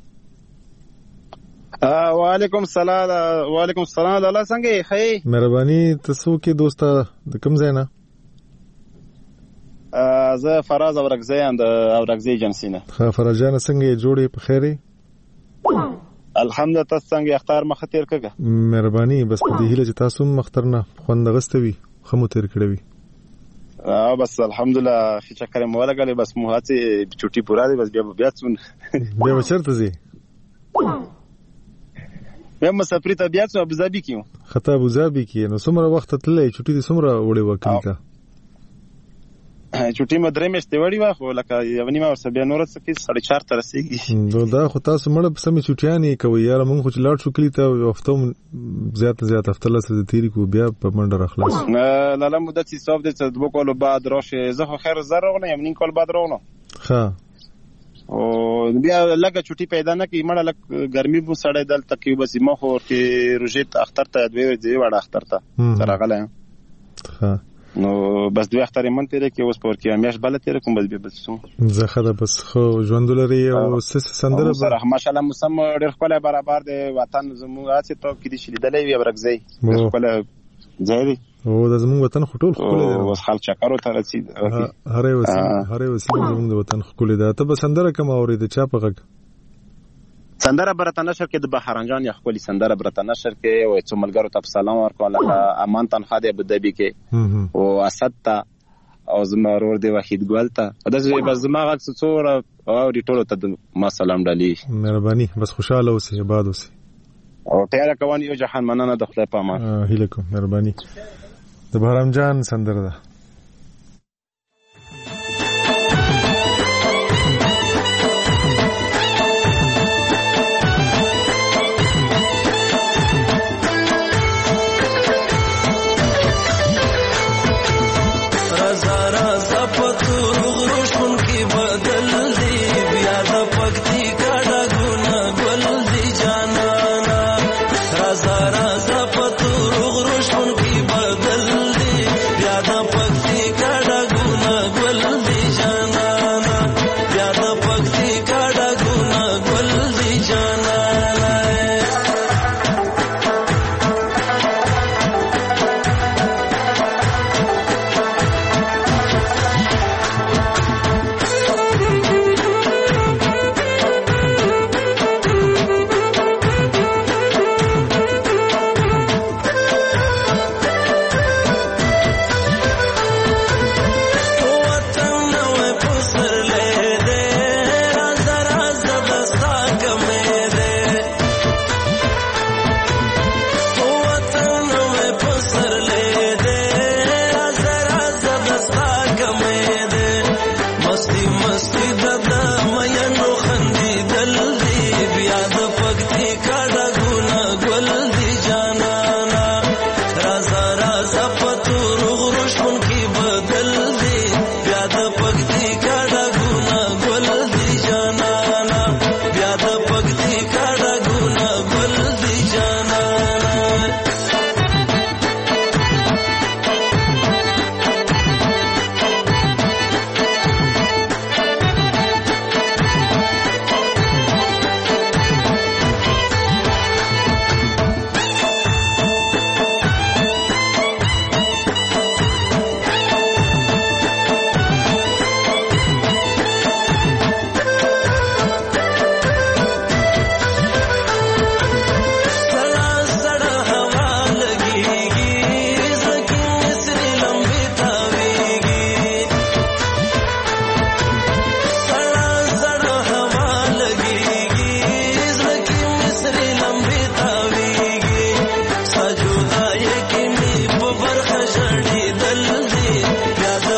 وعلیکم السلام. وعلیکم السلام. الله څنګه یې؟ خی مهرباني. تاسو کې دوستا د کوم ځای نه؟ زه فراز اورګزی ام د اورګزی جنسی نه. ښه فراز جان څنګه یې؟ جوړې په خیر یې؟ الحمدلله. تاسو څنګه اختر مخ تیر کړه؟ مهرباني. بس په دې هیله چې تاسو مختر نه خوند غستوي خمو تیر کړوي. اه بس الحمدلله خې چکر مو ولګلې بس مو هڅه چټي پورا دي بس بیا بیا څون بیا چرته زی بیا مسافر ته بیا څو ابو ظبي کیو خطا ابو ظبي کی نو څومره وخت تللې چټي دې څومره وړي وکړه چټي مدرې مشته وړي وا خو لکه یو نیمه ورسې بیا نور څه کې ساڑھے چار تر رسیدي نو دا خو تاسو مړ په سمې چټیانې کوي یار مونږ خو لاړ شو کلی ته هفته زیات زیات هفته لسه تیری کو بیا په منډه راخلاص نه لاله مدت حساب دې څه دوه کال بعد راشه زه خو خیر زره نه یم نیم کال بعد راونه ها او بیا لګه چټي پیدا نه کی مړه لګ ګرمي بو سړې دل تک بس ما خو ورته روجيت اختر ته دوی ورځي وړه اختر ته سره غله ها نو بس دوی اختر من تیرې کې اوس پور کې همیش بل تیرې کوم بس بس زه خره بس خو ژوندولري او سس سندره سره ماشاءالله موسم ډېر خپل برابر دی وطن زموږ اته ته کې دي چې لیدلې وي برګزي خپل ځای دی او د زموږ وطن خټول خپل دی اوس خلک چکرو ته رسید هره وسیله هره وسیله زموږ د وطن خپل دی ته به سندره کوم اورید چا په غږ سندره برته نشر کې د بهرنجان یا خپل سندره برته نشر کې او څو ملګرو ته سلام ورکول امان تنخوا دی ابو ظبي کې او اسد ته او زمرور دی وحید ګل ته دا چې بس ما غږ څوره او دی ټولو ته ما سلام ډالي مهرباني بس خوشاله اوسې آباد اوسې او تیار کوان یو جهان مننه د خدای په امان هیله کوم مهرباني د بهرنجان سندره ده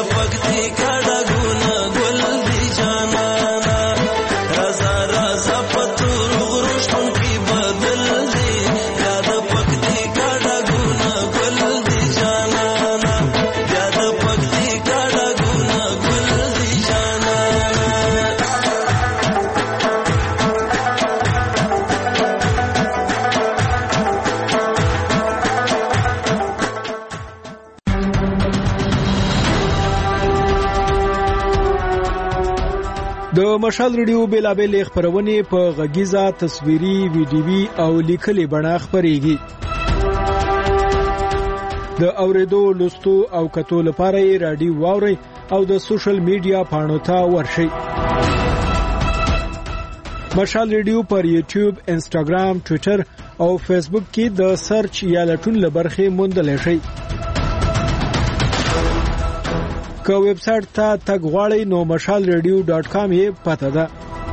پکتی کړه ګونه ګل دی جانانا رازا رازا پتور غروشتون کی بدل دی یاد پکتی کړه ګونه ګل دی جانانا یاد پکتی کړه ګونه ګل دی جانانا د مشال ریډیو بیلابل خبرونه په غږیزه تصویري ویډیوي او لیکلي بڼه خبريږي د اوریدو لوستو او کتو لپاره یې رادیو واوري او د سوشل میډیا پاڼو ته ورشئ مشال ریډیو پر یوټیوب انسټاګرام ټوئیټر او فیسبوک کې د سرچ یا لټون لبرخه موندل شي که ویب سټ ته تګ غواړئ نو مشال ریډیو ډاټ کام یې پته ده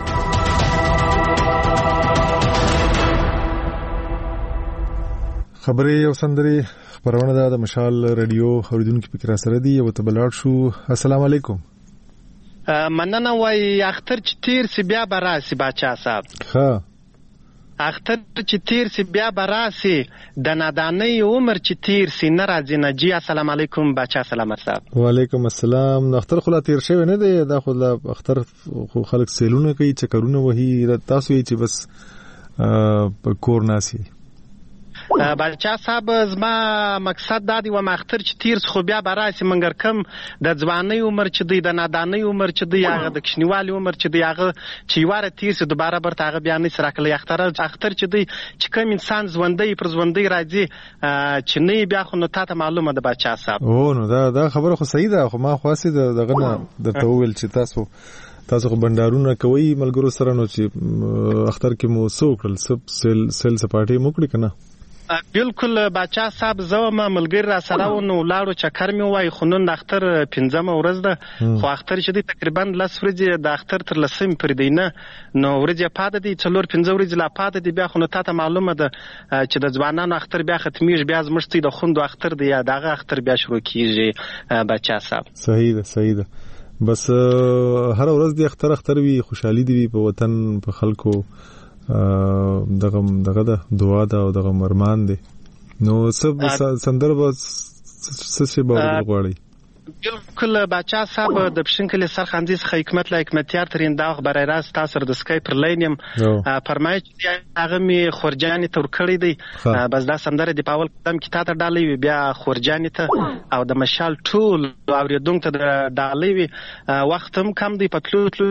خبرې او سندري خبرونه ده د مشال ریډیو اوریدونکو فکر سره دی او ته بلاد شو السلام علیکم مننه وای اختر چې تیر سی بیا براسي باچا صاحب ها اختر چې تیر سی بیا براسي د نادانۍ عمر چې تیر سی ناراضي نجی السلام علیکم باچا سلامت صاحب وعلیکم السلام اختر خلا تیر شوی نه دی دا خو اختر خو خلک سیلونه کوي چکرونه وਹੀ تاسو یې چې بس کور ناسي باچا صاحب زما مقصد دا دی و مختر چې تیر خو بیا براسي منګر کم د ځواني عمر چې دی د نادانۍ عمر چې دی هغه د کښنیوالي عمر چې دی هغه چې واره تیر سي دوباره برته هغه بیان نشي راکړي اختر اختر چې دی چې کوم انسان ژوندۍ پر ژوندۍ راځي چې نه بیا خو نو تاسو معلومه ده باچا صاحب او نو دا دا خبره خو صحیح ده خو ما خواسي دغه نه د توول چې تاسو تاسو خو بندارونه کوي ملګرو سره نو چې اختر کې مو سوکل سب سیل سیل سپاټي موکړي کنه بالکل باچا صاحب زو ما ملګری را سره ونو لاړو چکر می وای خونن د اختر پنځمه ورځ ده خو اختر چې دی تقریبا لس ورځې د اختر تر لسم پر دینه نو ورځې پاده دي څلور پنځه ورځې لا پاده دي بیا خو نو تاسو معلومه ده چې د ځوانانو اختر بیا ختمیږي بیا زمشتي د خوندو اختر دی یا دغه اختر بیا شروع کیږي باچا صاحب صحیح ده صحیح ده بس هر ورځ د اختر اختر وی خوشحالي دی په وطن په خلکو دغه دغه د دعا دا او دغه مرمان دي نو سب سندر به څه به غواړي بالکل باچا صاحب د پښینکل سرخندې څخه حکمت لا حکمتیار ترين دا خبره راست تاسو د سکایپ پر لاینم فرمایي چې هغه می خورجاني تور کړی دی بس دا سندره دی پاول قدم کې تاسو ډالې بیا خورجاني ته او د مشال ټول اوریدونکو ته ډالې وخت هم کم دی پتلوتلو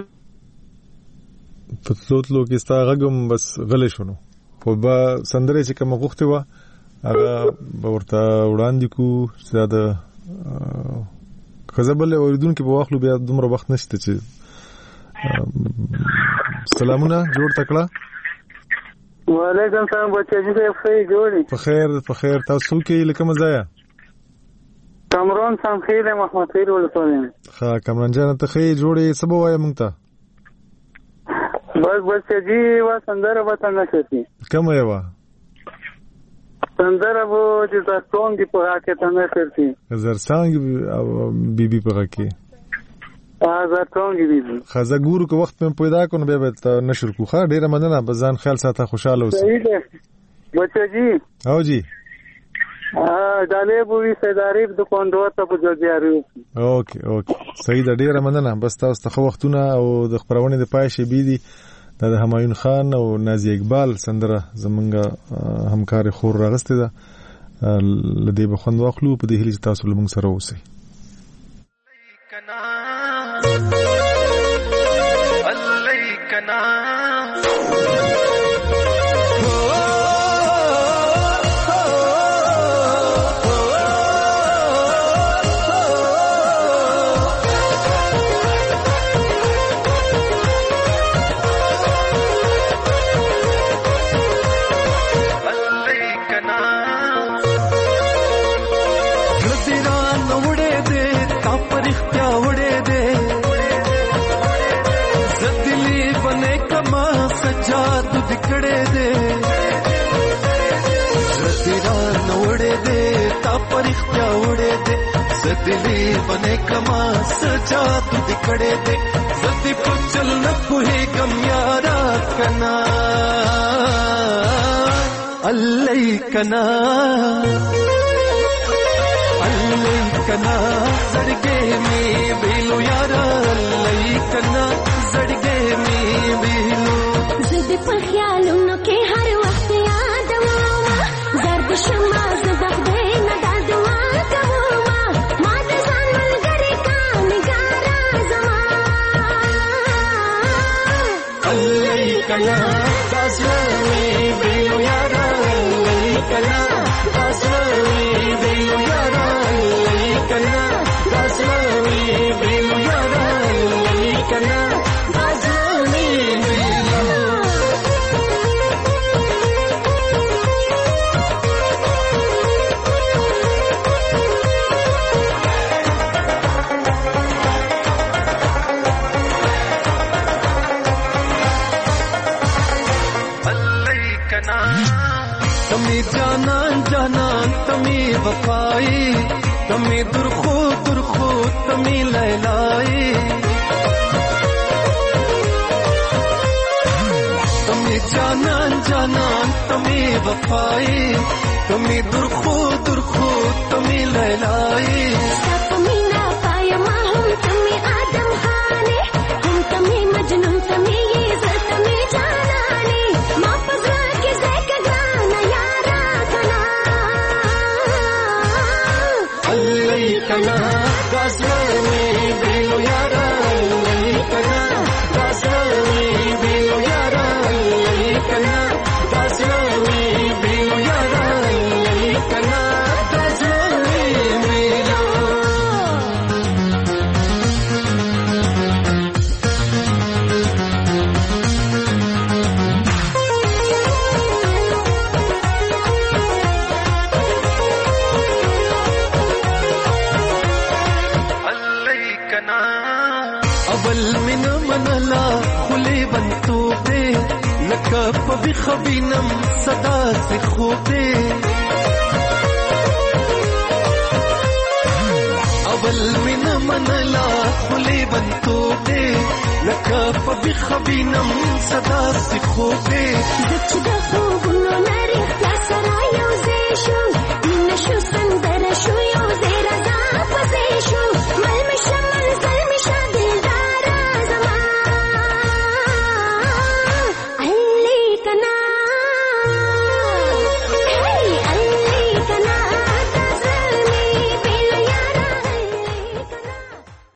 پتلوتلو کې ستا غږم بس غلې شونو خو به سندره چې کوم غوښته و هغه ورته وړاندې کو چې دا خزبل اوریدونکو په واخلو بیا دومره وخت نشته چې سلامونه جوړ تکړه وعلیکم السلام بچی دې په جوړی په خیر په خیر تاسو کې لکه مزایا کامران سم خیر محمد خیر ولسوالۍ ها کامران جان ته خیر جوړی سبا وای مونږ ته بس بچی دې و سندره وته نشتی کوم یو سندره وو چې تاسو په راکه ته نه شرتي زرسانګ بي بي په راکه ا زرسانګ بي بي خزه ګورو کو وخت په پیدا کو نو به نشر کو ښه ډیره مننه بزان خیال ساته خوشاله اوسه صحیح ده بچی جی او جی ا دالې بوې سیدارې د کوندو ته په ځګیارو اوکې اوکې صحیح ده ډیره مننه بس تاسو ته وختونه او د خبرونه د پای شي بي دي د همایون خان او نازي اقبال سندره زمونږ همکار خور راغسته ده لدی به خوند واخلو په دې هلي تاسو لمون سره اوسئ बिखड़े दे रतिरा नोड़े दे ता परिख्या उड़े दे दिली बने कमा सजा तू दिखड़े दे सती पुचल न पुहे गम यारा कना अल्लै कना अल्लै कना जड़गे में बेलो यारा अल्लै कना जड़गे में बेलो जिद पर ख्यालों के हर वक्त याद आवा दर्द शमा ज़बह दे न दादुआ कबूमा माद जान मलगरे का निगारा जमा अल्लै कना दासवे बेलो यारा अल्लै कना दासवे बेलो यारा अल्लै कना दासवे बेलो यारा अल्लै कना दासवे बेलो तमी जानान जानान तमी वफाई तमी दुरखो दुरखो तमी लैलाई तमी जानान जानान तमी वफाई तमी दुरखो दुरखो तमी लैलाई तमी ना पाया माहूम तमी आदम खाने हम तमी मजनून तमी ये ज़र तमी जानानी माँ पज़रा के ज़ैक गाना यारा कना अल्लै कना दासवे बेलो यारा अल्लै कना दासवे बेलो यारा अल्लै कना दासवे बेलो यारा अल्लै कना दासवे बेलो अवल من منला खुले बंतू दे लकब बखबीनम सदा से खूबे अवल من منला खुले बंतू दे लकब बखबीनम सदा से खूबे दच दखो